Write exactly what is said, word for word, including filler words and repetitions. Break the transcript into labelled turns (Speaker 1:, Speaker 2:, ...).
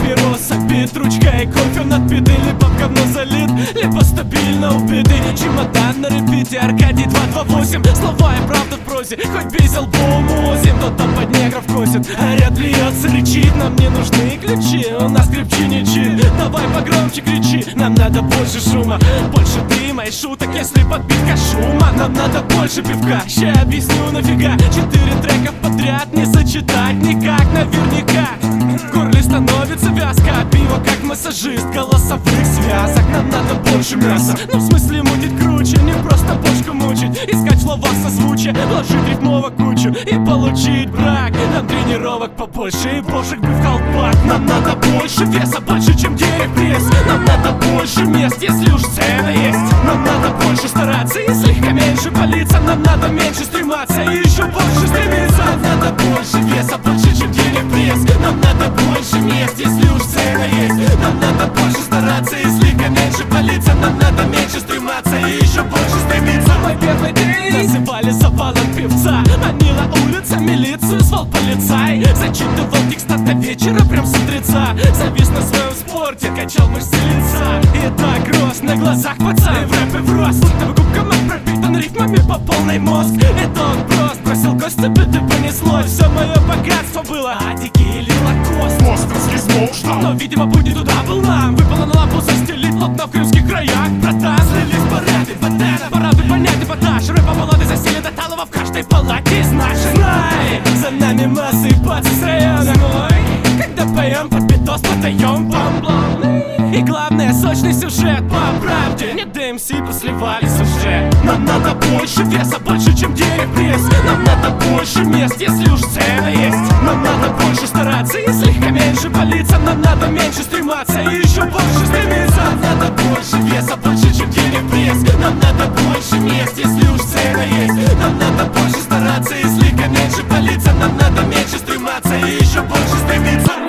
Speaker 1: папироса, бит, ручкой кофе надпитый, либо в говно залит, либо стабильно убитый. Чемодан на репите, Аркадий два два восемь. Слова и правда в прозе, хоть без альбома озим. Кто-то под негров косит, а ряд льется, рычит. Нам не нужны ключи, у нас крепче не чит. Давай погромче кричи, нам надо больше шума, больше дыма и шуток, если подбитка шума. Нам надо больше пивка, ща объясню нафига. Четыре трека подряд не сочетать никак, наверняка в горле становится вязко, а пиво как массажист голосовых связок. Нам надо больше мяса, ну в смысле мутить круче, не просто бошку мучить, искать в словах созвучие, вложить рифмовок кучу и получить брак. Нам тренировок побольше и бошек бы в колпак. Нам надо больше веса, больше чем дерев пресс. Нам надо больше мест, если уж сцена есть. Нам надо больше стараться и слегка меньше палиться. Нам надо меньше стрематься и еще больше стремиться. Нам надо больше веса, больше чем дерев пресс. Нам надо больше мест, если уж сцена есть. Нам надо больше стараться и слегка меньше палиться. Нам надо меньше стрематься и еще больше стремиться. Мой первый день называли завалом певца. Манила улица, милицию звал полицай. Зачитывал текст до вечера, прям с утреца. Завис на своем спорте, качал мышцы лица. И так рос на глазах пацан, в рэпе врос. Будто губкам пропитан рифмами по полной мозг. Это он прост, бросил кость, цепи, понеслось. Все мое богатство было, а дикий или лакост.
Speaker 2: Московский смол ждал,
Speaker 1: но, видимо, путь не туда был нам. Выпало на лапу застелить плотно в крымских краях. Братан, слились парады, батена, пора бы понять эпатаж. Рэпа баллады засели до талого в каждой палате. Знаешь, знай, за нами массы пацы с района мой. Когда поем под битос, подаем бомблоны. И главное, сочный сюжет по правде. Не ДМС посливались уже. Нам надо больше веса, больше чем дерев пресс. Нам надо больше мест, если уж сцена есть. Нам надо больше стараться и слегка меньше палиться. Нам надо меньше стрематься и еще больше стремиться. Нам надо больше веса, больше чем дерев пресс. Нам надо больше мест, если уж сцена есть. Нам надо больше стараться и слегка меньше палиться. Нам надо меньше стрематься и еще больше стремиться.